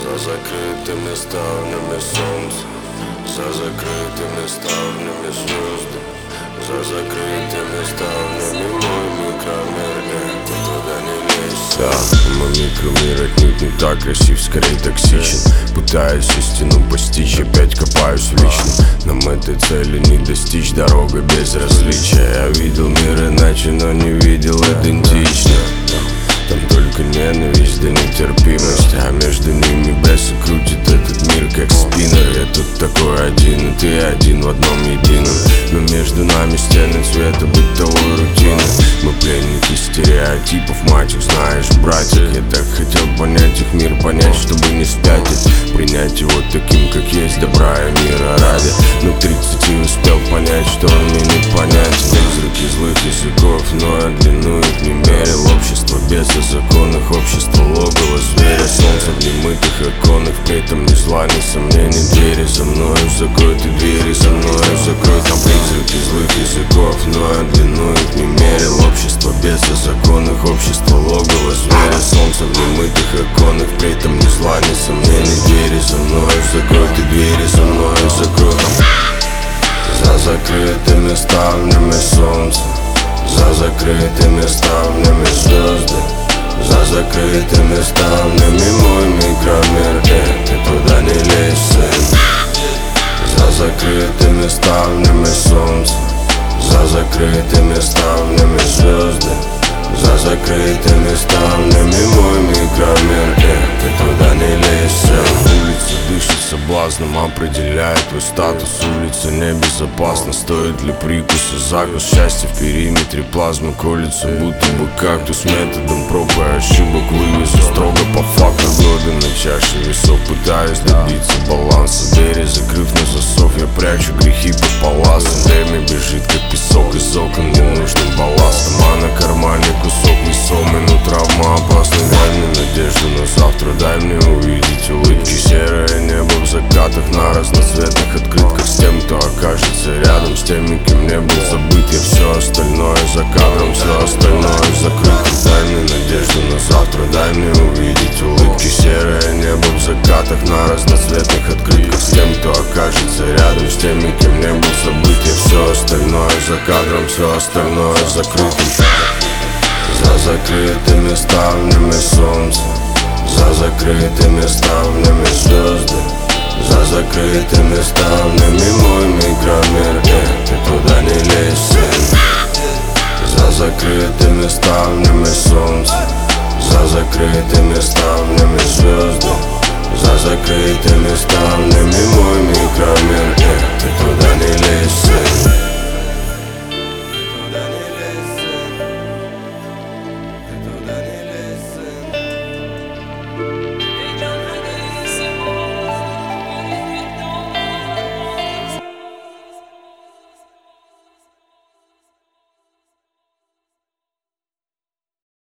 За закрытыми ставнями солнце, за закрытыми ставнями звезды, за закрытыми ставнями мой микромир, нет, ты туда не лезь. Да, мой микромир отнюдь не так красив, скорее токсичен. Пытаюсь истину постичь, опять копаюсь в личном. Нам этой цели не достичь, дорога безразличия. Я видел мир иначе, но не видел идентично. Там только ненависть да нетерпимость, а между ними бесы крутит этот мир как спиннер. Я тут такой один, и ты один в одном едином. Но между нами стены цвета бытовой рутины. Мы пленники стереотипов, мальчик, знаешь, братик. Я так хотел понять их мир, понять, чтобы не спятить. Принять его таким, как есть, добра и мира ради. Но 30 успел понять, что он мне не понятен. Призраки злых языков, но я длину их не мерил. Общество без законных, общество логово зверя. Солнце в немытых оконах, при этом ни зла, ни сомнений. Двери за мною закрой, ты двери за мною закрой. Там призраки злых языков, но я длину их не мерил. Общество без законных, общество логово зверя. Солнце в немытых оконах, при этом ни зла, ни сомнений. Двери за мною закрой, ты двери за мною закрой. За закрытыми ставнями солнце, за закрытыми ставнями звезды, за закрытыми ставнями мой микромир, ты туда не лезь, сын. За закрытыми ставнями солнце, за закрытыми ставнями звезды, за закрытыми ставнями мой микромир, ты туда не лезь, сын. Улица дышит соблазном, определяет твой статус. Улица небезопасна, стоит ли прикуса закус. Счастье в периметре плазмы колется, будто бы кактус. Методом проб и ошибок вывезу строго по факту. Годы на чаше весов, пытаюсь добиться баланса. Двери закрыв на засов, я прячу грехи под паласом. Время бежит как песок из окон ненужным балластом. А на кармане кусок весомый, но травма опасна. Дай мне надежду на завтра, дай мне увидеть улыбки. Серое небо в закатах на разноцветных открытках. С тем, кто окажется рядом, с теми, кем не был забыт. Я все остальное за кадром, все остальное закрыто. Дай мне надежду на завтра, дай мне увидеть улыбки. Серое небо в закатах на разноцветных открытках. С тем, кто окажется рядом, с теми, кем не был забыт. Я все остальное за кадром, все остальное закрыто. За закрытыми ставнями солнце, за закрытыми ставнями звезды, за закрытыми ставнями мой микромир, ты туда не лезь, сын. За закрытыми ставнями солнце, за закрытыми ставнями звезды, за закрытыми ставнями мой микромир, ты туда